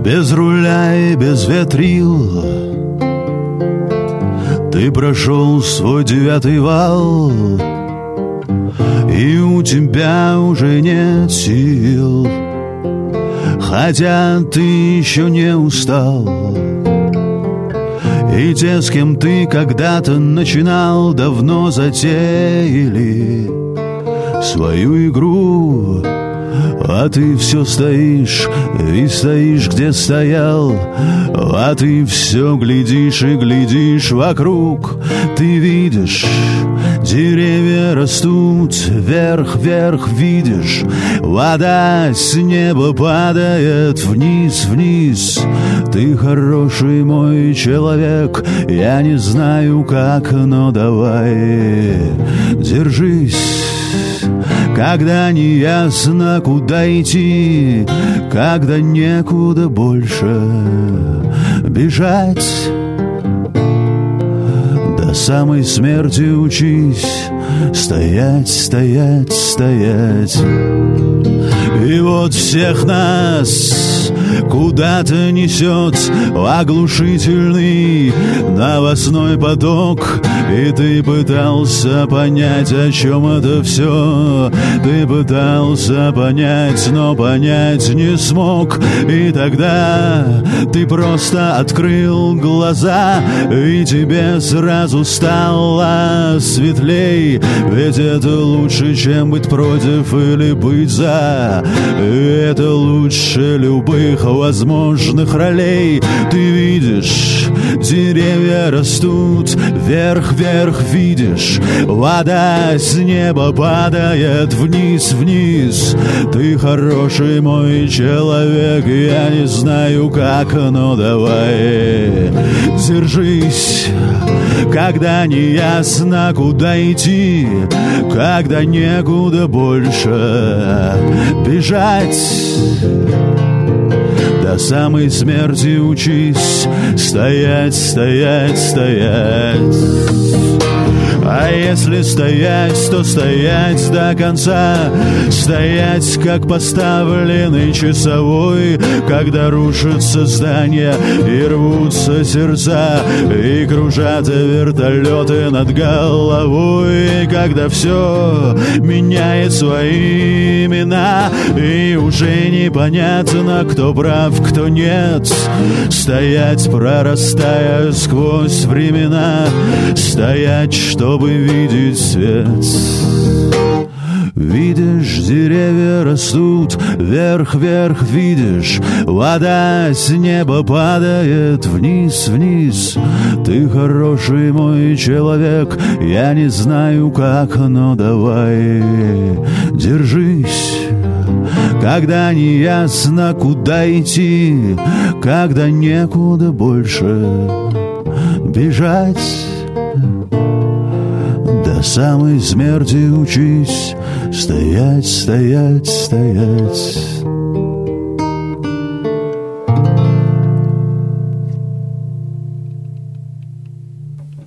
без руля и без ветрил. Ты прошел свой 9-й вал, и у тебя уже нет сил, хотя ты еще не устал. И те, с кем ты когда-то начинал, давно затеяли свою игру. А ты все стоишь и стоишь, где стоял. А ты все глядишь и глядишь вокруг. Ты видишь, деревья растут, вверх, вверх видишь. Вода с неба падает вниз, вниз. Ты хороший мой человек, я не знаю как, но давай держись. Когда не ясно, куда идти, когда некуда больше бежать, до самой смерти учись стоять, стоять, стоять. И вот всех нас куда-то несет оглушительный новостной поток. И ты пытался понять, о чем это все. Ты пытался понять, но понять не смог. И тогда ты просто открыл глаза, и тебе сразу стало светлей. Ведь это лучше, чем быть против или быть за. Это лучше любых возможных ролей. Ты видишь, деревья растут, вверх, вверх видишь. Вода с неба падает вниз, вниз. Ты хороший мой человек, я не знаю как, но давай держись. Когда не ясно, куда идти, когда некуда больше бежать, до самой смерти учись стоять, стоять, стоять. А если стоять, то стоять до конца. Стоять, как поставленный часовой, когда рушатся здания и рвутся сердца, и кружат вертолеты над головой, когда все меняет свои имена, и уже непонятно, кто прав, кто нет. Стоять, прорастая сквозь времена. Стоять, чтобы видеть свет. Видишь, деревья растут, вверх, вверх видишь. Вода с неба падает вниз, вниз. Ты хороший мой человек, я не знаю как, но давай держись. Когда не ясно, куда идти, когда некуда больше бежать, до самой смерти учись стоять, стоять, стоять.